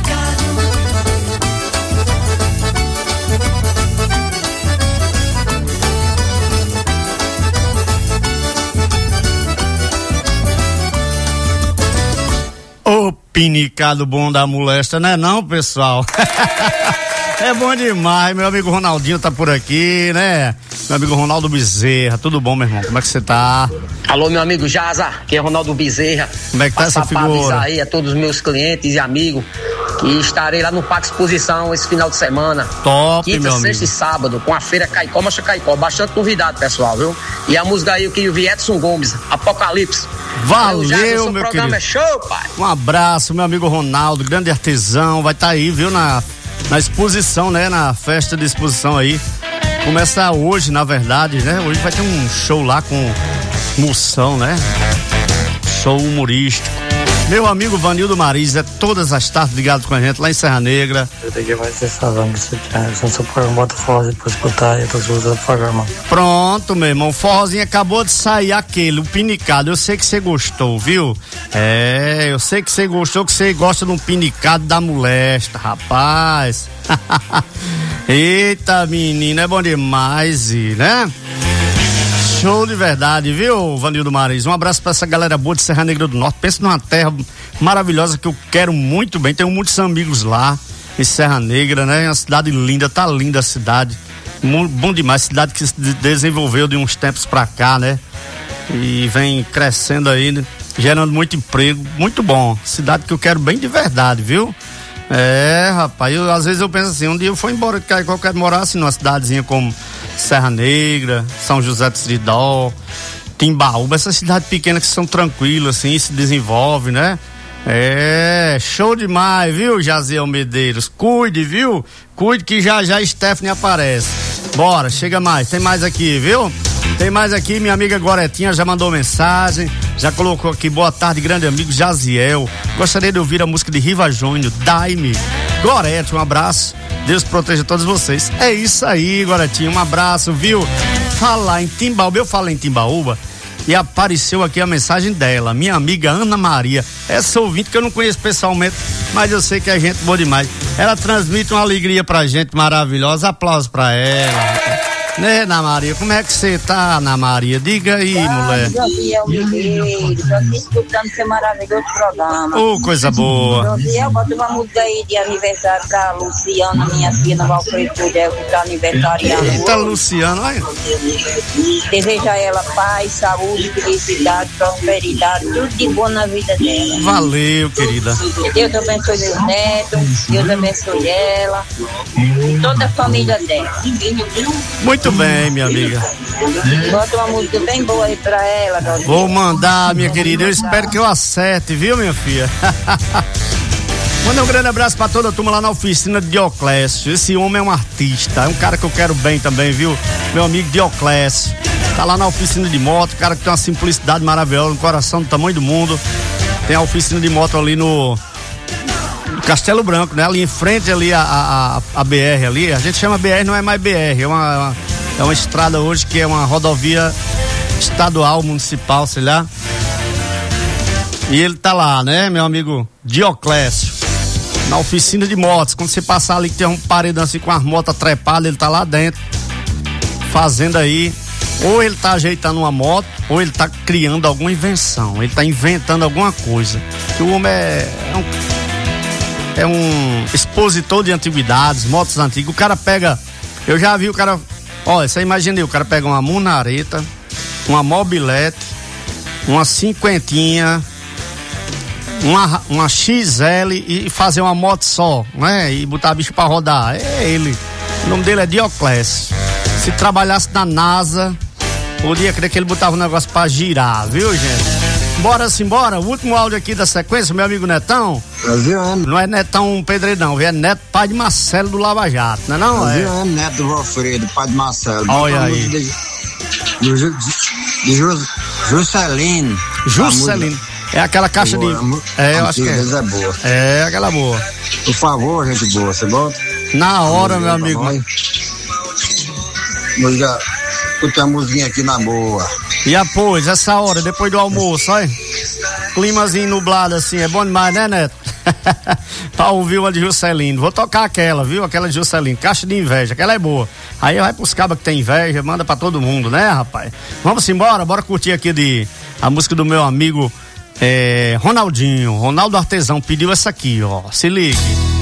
S1: Ô pinicado bom da molesta, né não, pessoal? É bom demais, meu amigo Ronaldinho tá por aqui, né? Meu amigo Ronaldo Bezerra, tudo bom, meu irmão? Como é que você tá?
S16: Alô, meu amigo Jaza, que é Ronaldo Bezerra.
S1: Como é que tá essa figura?
S16: Passar aí a todos os meus clientes e amigos que estarei lá no Parque Exposição esse final de semana.
S1: Top,
S16: Quinta,
S1: meu
S16: sexta
S1: amigo.
S16: e sábado, com a feira Caicó, Mancha Caicó. Bastante novidade, pessoal, viu? E a música aí, o que eu vi, Edson Gomes, Apocalipse.
S1: Valeu,
S16: Jaza, seu
S1: meu
S16: programa
S1: querido.
S16: é show, pai.
S1: Um abraço, meu amigo Ronaldo, grande artesão, vai estar tá aí, viu, na, na exposição, né, na festa de exposição aí. Começa hoje, na verdade, né, hoje vai ter um show lá com moção, né, show humorístico. Meu amigo Vanildo Mariz, é todas as tardes ligado com a gente lá em Serra Negra.
S4: Eu tenho que mais essa vaga, se o seu programa bota forrozinho pra escutar e outras coisas do programa.
S1: Pronto, meu irmão, o forrozinho acabou de sair aquele, o pinicado. Eu sei que você gostou, viu? É, eu sei que você gostou, que você gosta de um pinicado da molesta, rapaz. Eita, menina, é bom demais, né? Show de verdade, viu, Vanildo Mariz? Um abraço pra essa galera boa de Serra Negra do Norte. Pensa numa terra maravilhosa que eu quero muito bem. Tenho muitos amigos lá em Serra Negra, né? É uma cidade linda, tá linda a cidade. Bom demais, cidade que se desenvolveu de uns tempos pra cá, né? E vem crescendo aí, né? Gerando muito emprego, muito bom. Cidade que eu quero bem de verdade, viu? É, rapaz, eu, às vezes eu penso assim, um dia eu for embora de Caicó, eu quero morar assim numa cidadezinha como Serra Negra, São José do Seridó, Timbaúba, essas cidades pequenas que são tranquilas assim, se desenvolvem, né? É, show demais, viu, Jaziel Medeiros? Cuide, viu? Cuide que já já Stephanie aparece. Bora, chega mais, tem mais aqui, viu? Tem mais aqui, minha amiga Goretinha já mandou mensagem, já colocou aqui, boa tarde, grande amigo Jaziel. Gostaria de ouvir a música de Riva Júnior, Dai-me. Gorete, um abraço, Deus proteja todos vocês. É isso aí, Goretinha, um abraço, viu? Falar em Timbaúba, eu falo em Timbaúba e apareceu aqui a mensagem dela, minha amiga Ana Maria, essa ouvinte que eu não conheço pessoalmente, mas eu sei que é gente boa demais. Ela transmite uma alegria pra gente maravilhosa, aplausos pra ela. Né, Ana Maria? Como é que você tá, Ana Maria? Diga aí, ah, mulher.
S17: Josiel Medeiros, tô aqui escutando seu maravilhoso programa.
S1: Ô, oh, coisa boa.
S17: Josiel, bota uma música aí de aniversário pra Luciana, minha filha, no Valfredo Cudel, que tá aniversariando.
S1: Eita, Luciana, olha.
S17: Deseja a ela paz, saúde, felicidade, prosperidade, tudo de bom na vida dela.
S1: Valeu, querida.
S17: Deus abençoe meus netos, Deus abençoe ela, toda a família dela.
S1: Muito bem, minha amiga.
S17: Bota uma música bem boa aí pra ela, Dodinha.
S1: Vou mandar, minha querida. Eu espero que eu acerte, viu, minha filha? Manda um grande abraço pra toda a turma lá na oficina de Dioclésio. Esse homem é um artista, é um cara que eu quero bem também, viu? Meu amigo Dioclésio. Tá lá na oficina de moto, cara que tem uma simplicidade maravilhosa, um coração do tamanho do mundo. Tem a oficina de moto ali no Castelo Branco, né? Ali em frente ali a, a, a B R ali, a gente chama B R, não é mais B R, é uma, uma, é uma estrada hoje que é uma rodovia estadual, municipal, sei lá. E ele tá lá, né, meu amigo Dioclésio, na oficina de motos. Quando você passar ali que tem um paredão assim com as motos trepadas, ele tá lá dentro, fazendo aí, ou ele tá ajeitando uma moto, ou ele tá criando alguma invenção, ele tá inventando alguma coisa. Que o homem é, é um É um expositor de antiguidades, motos antigas. O cara pega, eu já vi o cara, olha, você imagina aí, o cara pega uma munareta, uma mobilete, uma cinquentinha, uma, uma X L e fazer uma moto só, né? E botar a bicho pra rodar. É ele. O nome dele é Dioclésio. Se trabalhasse na NASA, podia crer que ele botava um negócio pra girar, viu, gente? Bora simbora, o último áudio aqui da sequência, meu amigo Netão. Não é Netão Pedreirão, é Neto pai de Marcelo do Lava Jato, não é não? É,
S18: é Neto do Valfredo, pai de Marcelo.
S1: Olha aí.
S18: De, de, de, de Jus, Juscelino.
S1: Juscelino. É aquela caixa
S18: boa,
S1: de... É, eu acho que é.
S18: É boa.
S1: É, aquela boa.
S18: Por favor, gente boa, você bota?
S1: Na hora, meu amigo.
S18: Música, escuta a musiquinha aqui na boa.
S1: E após, essa hora, depois do almoço, olha. Climazinho nublado assim, é bom demais, né, Neto? Pra ouvir uma de Juscelino. Vou tocar aquela, viu? Aquela de Juscelino, Caixa de Inveja, aquela é boa. Aí vai pros cabas que tem inveja, manda pra todo mundo, né, rapaz? Vamos embora, bora curtir aqui de a música do meu amigo é, Ronaldinho. Ronaldo Artesão pediu essa aqui, ó. Se ligue.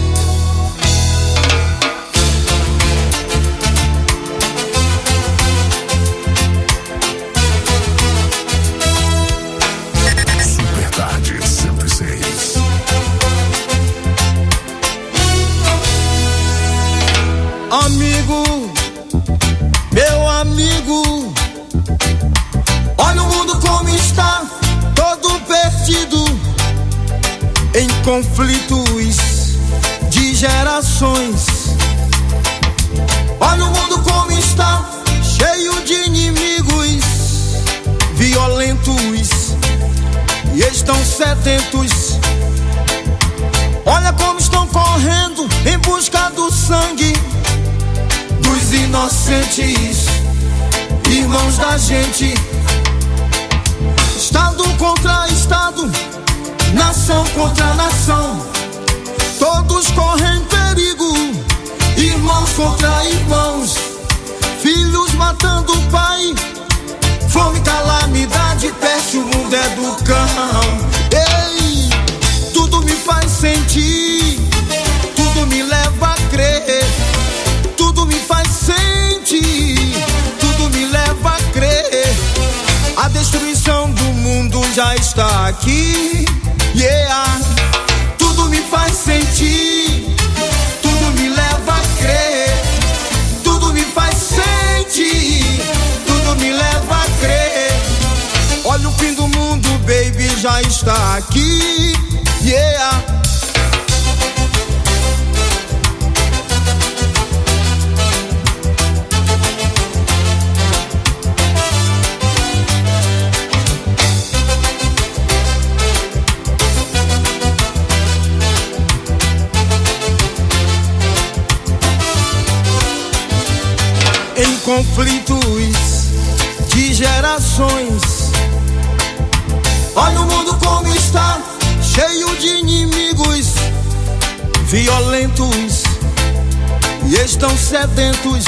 S7: Amigo, meu amigo, olha o mundo como está, todo perdido em conflitos de gerações. Olha o mundo como está, cheio de inimigos violentos
S3: e estão sedentos. Olha como estão correndo em busca do sangue dos inocentes, irmãos da gente. Estado contra Estado, nação contra nação, todos correm perigo, irmãos contra irmãos, filhos matando o pai, fome, calamidade, peste, o mundo é do cão. Ei, tudo me faz sentir, tudo me leva a crer, tudo me faz sentir, tudo me leva a crer. A destruição do mundo já está aqui, yeah. Tudo me faz sentir, tudo me leva a crer, tudo me faz sentir, tudo me leva a crer. Olha o fim do mundo, baby, já está aqui, yeah. Em conflitos de gerações, olha o mundo como está, cheio de inimigos violentos e estão sedentos.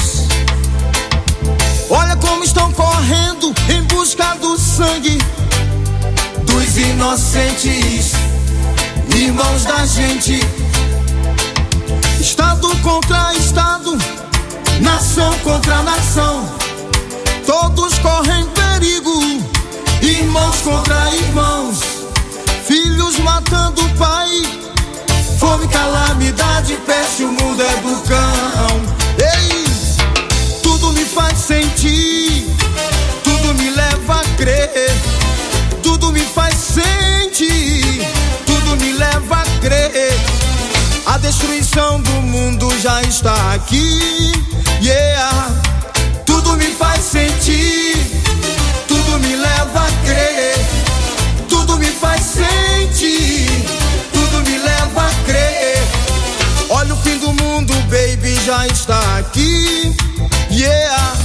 S3: Olha como estão correndo em busca do sangue dos inocentes, irmãos da gente. Estado contra Estado, nação contra nação, todos correm perigo, irmãos contra irmãos, filhos matando o pai, fome, calamidade, peste, o mundo é do cão. Ei, tudo me faz sentir, tudo me leva a crer, tudo me faz sentir, tudo me leva a crer. A destruição do mundo já está aqui, yeah. Tudo me faz sentir, tudo me leva a crer, tudo me faz sentir, tudo me leva a crer. Olha o fim do mundo, baby, já está aqui, yeah.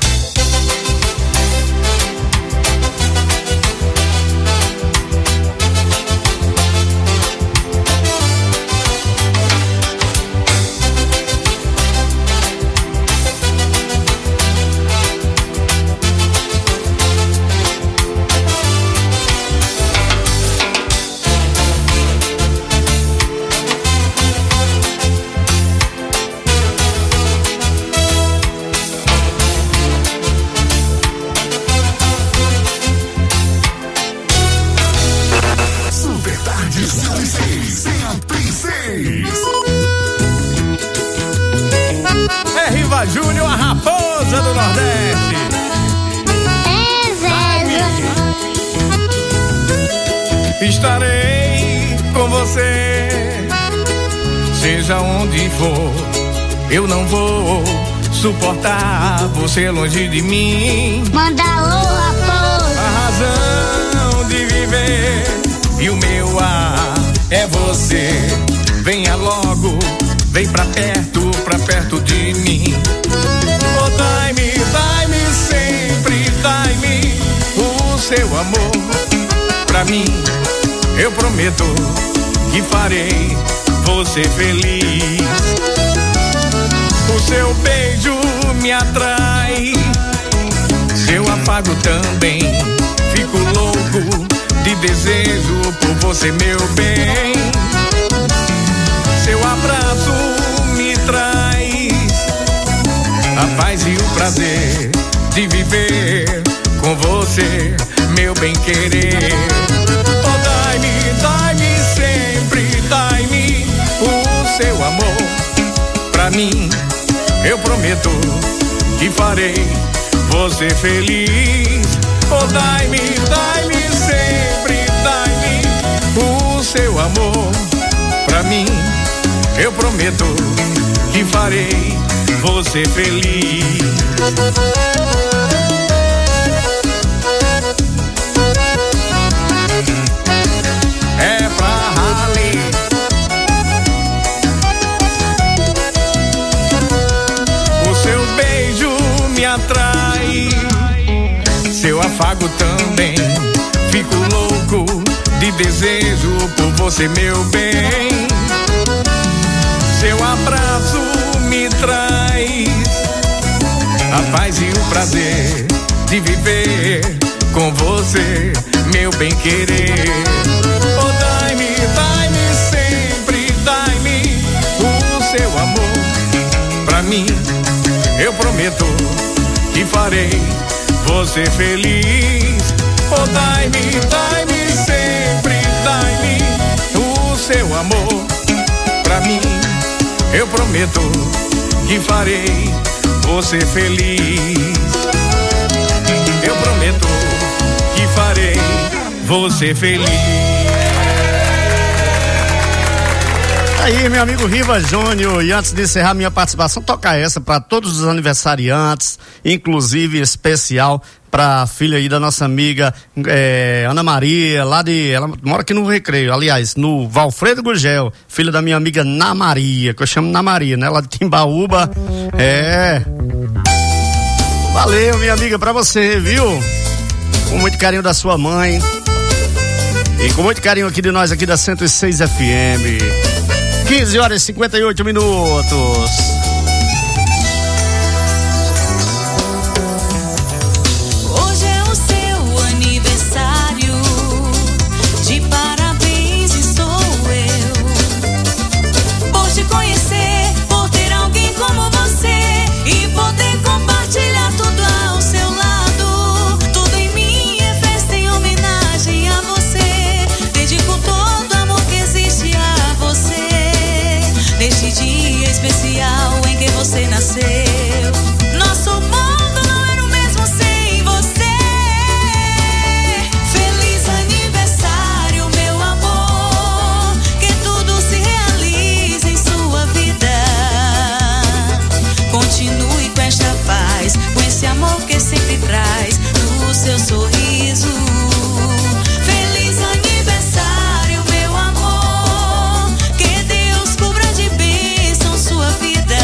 S19: É Riva Júnior, a raposa do Nordeste. É estarei com você, seja onde for. Eu não vou suportar você longe de mim.
S20: Manda alô, raposa.
S19: A razão de viver e o meu ar é você. Venha logo, vem pra perto, pra perto de mim. Oh, dai-me, dai-me sempre, dai-me o seu amor. Pra mim, eu prometo que farei você feliz. O seu beijo me atrai, seu afago também. Fico louco de desejo por você, meu bem. Seu abraço me traz a paz e o prazer de viver com você, meu bem querer. Oh, dai-me, dai-me sempre, dai-me o seu amor. Pra mim, eu prometo que farei você feliz. Oh, dai-me, dai-me sempre, dai-me o seu amor. Pra mim, eu prometo que farei você feliz.
S14: louco também. Fico louco de desejo por você, meu bem. Seu abraço me traz a paz e o prazer de viver com você, meu bem querer. Oh, dai-me, dai-me sempre, dai-me o seu amor pra mim. Eu prometo que farei você feliz. Oh, dai-me, dai-me sempre, dai-me o seu amor pra mim. Eu prometo que farei você feliz. Eu prometo que farei você feliz.
S1: Aí, meu amigo Riva Júnior, e antes de encerrar minha participação, toca essa para todos os aniversariantes, inclusive especial para a filha aí da nossa amiga é, Ana Maria, lá de, ela mora aqui no Recreio, aliás, no Valfredo Gugel, filha da minha amiga Na Maria, que eu chamo Na Maria, né, lá de Timbaúba. É, valeu, minha amiga, pra você, viu? Com muito carinho da sua mãe e com muito carinho aqui de nós aqui da cento e seis F M. quinze horas e cinquenta e oito minutos.
S15: Hoje é o seu aniversário, de parabéns estou eu, por te conhecer, por ter alguém como você e poder compartilhar tudo ao seu lado. Tudo em mim é festa em homenagem a você, dedico todo o amor que existe a você. Neste dia especial em que você nasceu, nosso mundo não era o mesmo sem você. Feliz aniversário, meu amor, que tudo se realize em sua vida. Continue com esta paz, com esse amor que sempre traz no seu sorriso. Feliz aniversário, meu amor, que Deus cubra de bênção sua vida.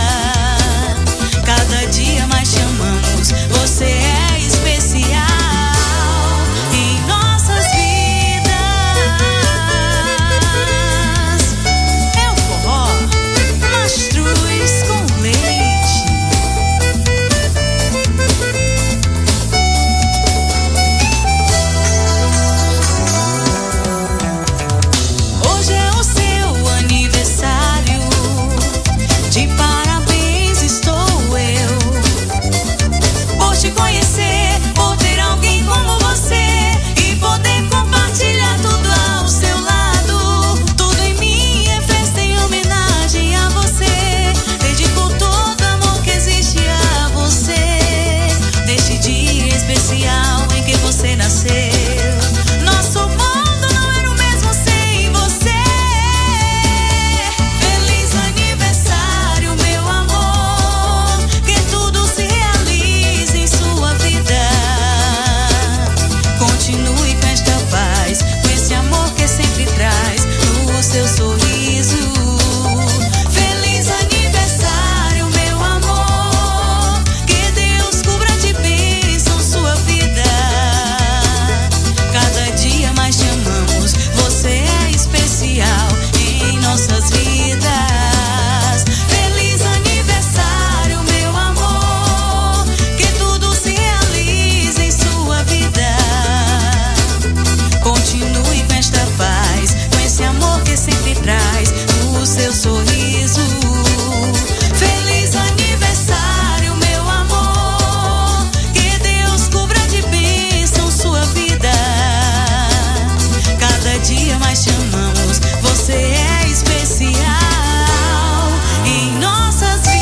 S15: Cada dia mais te amamos, você é especial em nossas vidas. É o forró Mastruz com leite. Hoje é o seu aniversário, de parabéns estou eu, por te conhecer, por ter alguém como você e poder compartilhar tudo ao seu lado. Tudo em mim é festa em homenagem a você, dedico todo o amor que existe a você. Neste dia especial em que você nasceu, nosso mundo não era o mesmo sem você. Feliz aniversário, meu amor, que tudo se realize em sua vida. Continue com esta paz, com esse amor que sempre traz no seu sorriso. Feliz aniversário, meu amor, que Deus cubra de bênção sua vida. Cada dia mais te amamos, você é especial em nossas vidas. Feliz aniversário, meu amor, que tudo se realize em sua vida. Continue com esta paz, com esse amor que sempre traz o seu sorriso. Feliz aniversário, meu amor, que Deus cubra de bênção sua vida. Cada dia mais te amamos, você é especial em nossas vidas.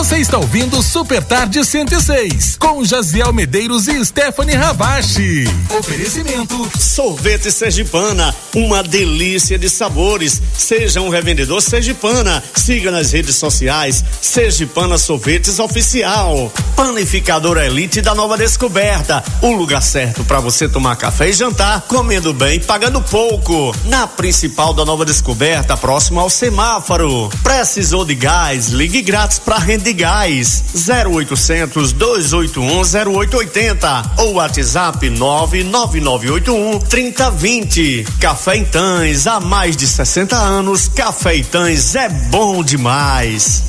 S9: Você está ouvindo Super Tarde cento e seis, com Jaziel Medeiros e Stephanie Ravache. Oferecimento.
S13: Sorvete Sergipana, uma delícia de sabores. Seja um revendedor Sergipana. Siga nas redes sociais Sergipana Sorvetes Oficial. Panificadora Elite da Nova Descoberta. O lugar certo para você tomar café e jantar, comendo bem, pagando pouco. Na principal da Nova Descoberta, próximo ao semáforo. Precisou de gás? Ligue grátis para Rende Gás. zero oitocentos, dois oito um, zero oito oito zero ou WhatsApp nove nove nove oito um, três zero dois zero. Café Itãs, há mais de sessenta anos, Café Itãs é bom demais.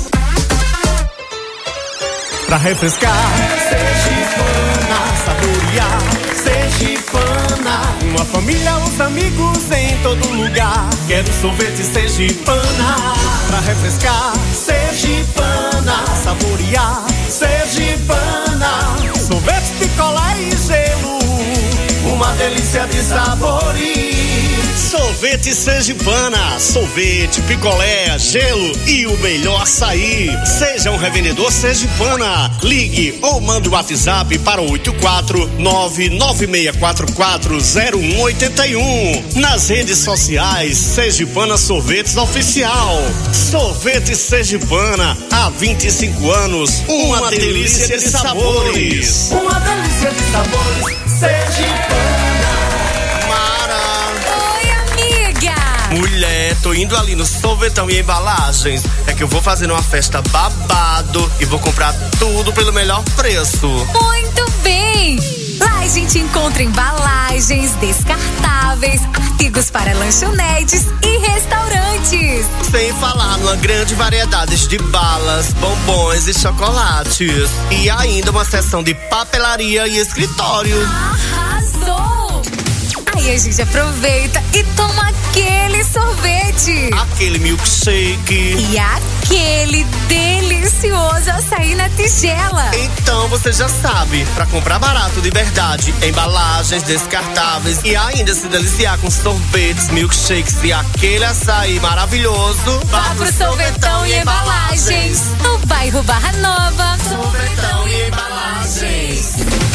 S2: Pra refrescar, Sergipana, saborear, Sergipana. Uma família, os amigos em todo lugar. Quero sorvete Sergipana. Pra refrescar, Sergipana, saborear, Sergipana. Sorvete, picolé e gelo, uma delícia de sabores.
S13: Sorvete Sergipana, sorvete, picolé, gelo e o melhor açaí. Seja um revendedor Sergipana. Ligue ou mande o WhatsApp para oito quatro nove nove seis quatro quatro zero um oito um. Nas redes sociais Sergipana Sorvetes Oficial. Sorvete Sergipana, há vinte e cinco anos, uma, uma delícia, delícia de, de sabores. sabores.
S2: Uma delícia de sabores, Sergipana.
S21: Mulher, tô indo ali no Sorvetão e Embalagens. É que eu vou fazer uma festa babado e vou comprar tudo pelo melhor preço.
S10: Muito bem! Lá a gente encontra embalagens, descartáveis, artigos para lanchonetes e restaurantes.
S21: Sem falar numa grande variedade de balas, bombons e chocolates. E ainda uma seção de papelaria e escritório.
S10: Arrasou! Aí a gente aproveita e toma aquele sorvete.
S21: Aquele milkshake.
S10: E aquele delicioso açaí na tigela.
S21: Então você já sabe, pra comprar barato de verdade, embalagens descartáveis e ainda se deliciar com sorvetes, milkshakes e aquele açaí maravilhoso,
S10: vá pro Sorvetão e Embalagens, no bairro Barra Nova.
S21: Sorvetão e Embalagens.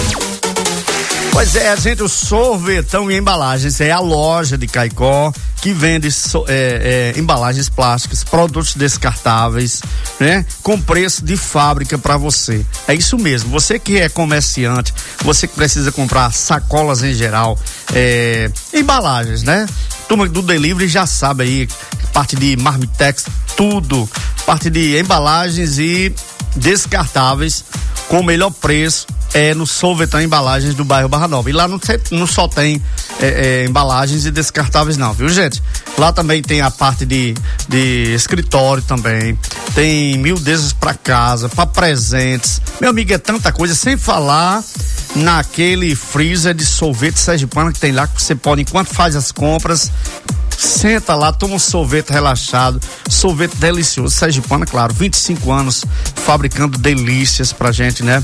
S1: Pois é, gente, o Sorvetão e Embalagens é a loja de Caicó que vende so, é, é, embalagens plásticas, produtos descartáveis, né? Com preço de fábrica para você. É isso mesmo, você que é comerciante, você que precisa comprar sacolas em geral, é, embalagens, né? Turma do delivery já sabe aí, parte de marmitex, tudo, parte de embalagens e descartáveis com o melhor preço. É no Sorvetão Embalagens do bairro Barra Nova. E lá não, não só tem é, é, embalagens e descartáveis não, viu, gente? Lá também tem a parte de, de escritório também. Tem miudezas para casa, para presentes. Meu amigo, é tanta coisa, sem falar naquele freezer de sorvete sergipano que tem lá, que você pode, enquanto faz as compras, senta lá, toma um sorvete relaxado, sorvete delicioso, sergipana, claro, vinte e cinco anos fabricando delícias pra gente, né?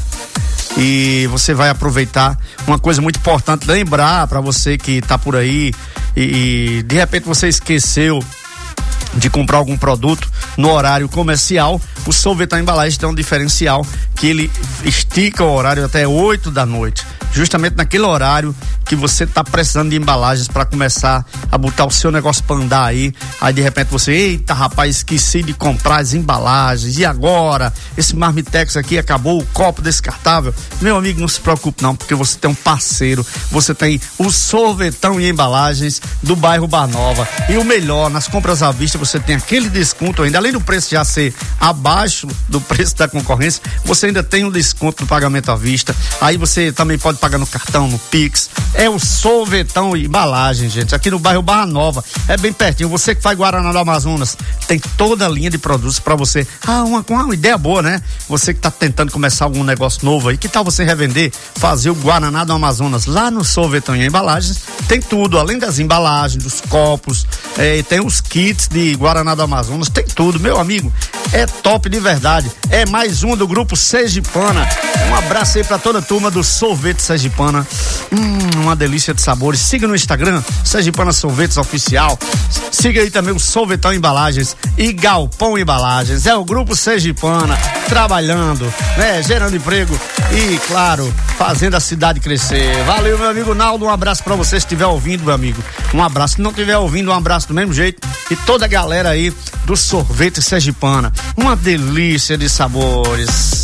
S1: E você vai aproveitar uma coisa muito importante, lembrar para você que tá por aí e, e de repente você esqueceu de comprar algum produto no horário comercial. O Sorvetão Embalagens tem um diferencial que ele estica o horário até oito da noite, justamente naquele horário que você tá precisando de embalagens para começar a botar o seu negócio para andar aí. Aí de repente você, eita rapaz, esqueci de comprar as embalagens, e agora? Esse marmitex aqui acabou, o copo descartável. Meu amigo, não se preocupe não, porque você tem um parceiro, você tem o Sorvetão e Embalagens do bairro Barra Nova. E o melhor, nas compras à vista você tem aquele desconto ainda, além do preço já ser abaixo do preço da concorrência, você ainda tem um desconto no pagamento à vista. Aí você também pode pagar no cartão, no Pix. É o Sorvetão e Embalagens, gente, aqui no bairro Barra Nova, é bem pertinho. Você que faz Guaraná do Amazonas, tem toda a linha de produtos para você. Ah, uma, uma ideia boa, né? Você que tá tentando começar algum negócio novo aí, que tal você revender, fazer o Guaraná do Amazonas lá no Sorvetão e Embalagens? Tem tudo, além das embalagens, dos copos, é, tem os kits de Guaraná do Amazonas, tem tudo, meu amigo, é top de verdade. É mais um do grupo Sergipana. Um abraço aí pra toda a turma do Sorvete Sergipana. Hum, uma delícia de sabores. Siga no Instagram, Sergipana Sorvetes Oficial. Siga aí também o Sorvetão Embalagens e Galpão Embalagens. É o grupo Sergipana trabalhando, né? Gerando emprego e, claro, fazendo a cidade crescer. Valeu, meu amigo Naldo. Um abraço pra você se estiver ouvindo, meu amigo. Um abraço. Se não estiver ouvindo, um abraço do mesmo jeito. E toda a galera aí do Sorvete Sergipana. Uma delícia de sabores.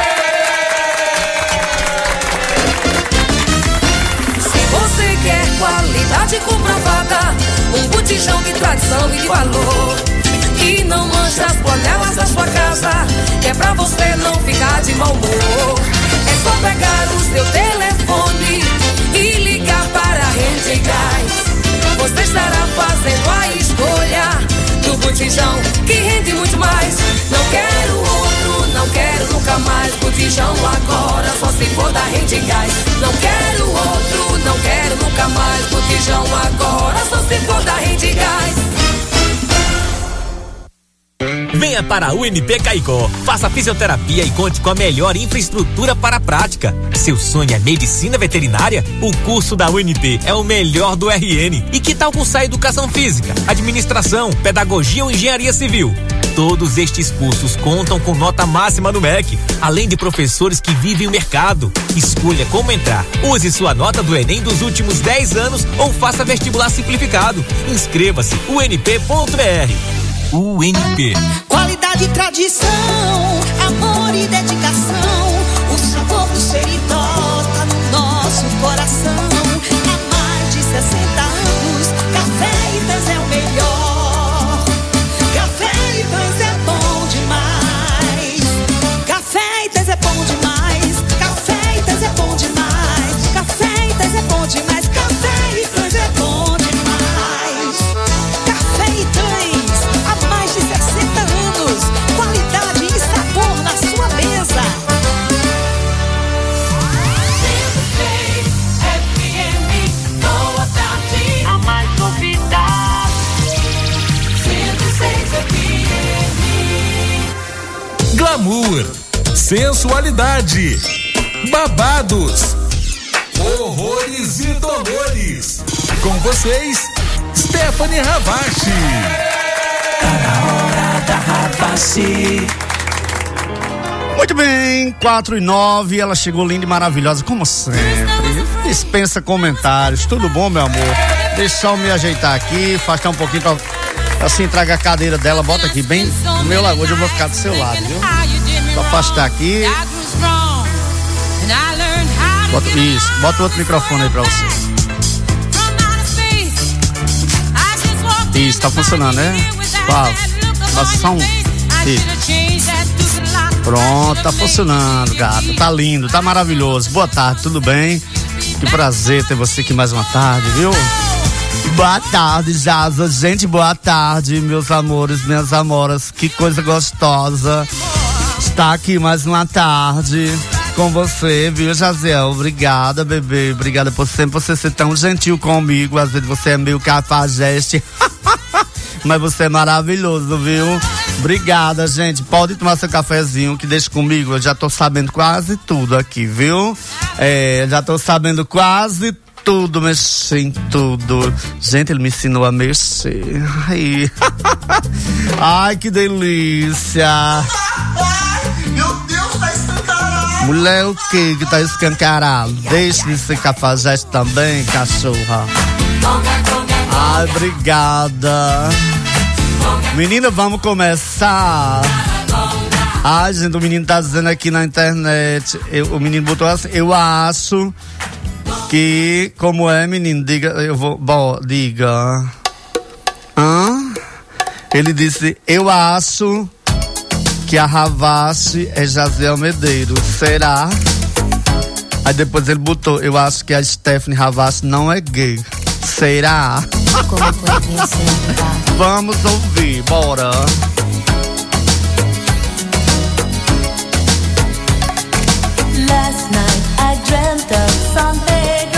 S11: Qualidade comprovada, um botijão de tradição e de valor, que não mancha as panelas da sua casa, que é pra você não ficar de mau humor. É só pegar o seu telefone e ligar para a Rede Gás. Você estará fazendo a escolha do botijão que rende muito mais. Não quero outro, não quero nunca mais. Botijão agora, só se for da Rede Gás. Não quero outro, não quero nunca mais. Botijão agora, só se for da Rede Gás.
S5: Venha para a U N P Caicó, faça fisioterapia e conte com a melhor infraestrutura para a prática. Seu sonho é medicina veterinária? O curso da U N P é o melhor do R N. E que tal cursar educação física, administração, pedagogia ou engenharia civil? Todos estes cursos contam com nota máxima no M E C, além de professores que vivem o mercado. Escolha como entrar. Use sua nota do Enem dos últimos dez anos ou faça vestibular simplificado. Inscreva-se u n p ponto b r. U N P.
S15: Qualidade e tradição, amor e dedicação. O sabor do Seridó tá no nosso coração. Há mais de sessenta anos, Café Itãs é o melhor. Café Itãs é bom demais. Café Itãs é bom demais. Café Itãs é bom demais. Café Itãs é bom demais. Café Itãs é bom demais. Café Itãs, há mais de sessenta anos. Qualidade e sabor na sua mesa.
S11: A mais novidade. cento e seis F M.
S9: Glamour, sensualidade, babados, horrores e dolores. Com vocês, Stephanie Ravache.
S11: Tá na hora da Ravache.
S1: Muito bem, quatro e nove, ela chegou linda e maravilhosa, como sempre. Dispensa comentários, tudo bom, meu amor? Deixa eu me ajeitar aqui, afastar um pouquinho pra, assim, traga a cadeira dela, bota aqui bem no meu lado, hoje eu vou ficar do seu lado, viu? Só afastar aqui. Bota, isso, bota outro microfone aí pra você. Isso, tá funcionando, né? Fala, faça só um. Isso. Pronto, tá funcionando, gato. Tá lindo, tá maravilhoso. Boa tarde, tudo bem? Que prazer ter você aqui mais uma tarde, viu? Boa tarde, Jaza. Gente, boa tarde, meus amores, minhas amoras. Que coisa gostosa estar aqui mais uma tarde com você, viu, Jaziel? Obrigada, bebê. Obrigada por sempre você ser tão gentil comigo. Às vezes você é meio cafajeste. Mas você é maravilhoso, viu? Obrigada, gente. Pode tomar seu cafezinho que deixa comigo. Eu já tô sabendo quase tudo aqui, viu? É, já tô sabendo quase tudo, mexer em tudo. Gente, ele me ensinou a mexer. Ai, Ai que delícia.
S3: Meu Deus, tá escancarado.
S1: Mulher, o que que tá escancarado? Deixa de ser cafajeste também, cachorra. Ai, obrigada. Menina, vamos começar. Ai, gente, o menino tá dizendo aqui na internet. Eu, o menino botou assim, eu acho que, como é, menino? Diga, eu vou, bom, diga. Hã? Ele disse, eu acho que a Ravache é Jaziel Medeiros. Será? Aí depois ele botou, eu acho que a Stephanie Ravache não é gay. Será? Vamos ouvir, bora.
S15: Last night I dreamt of something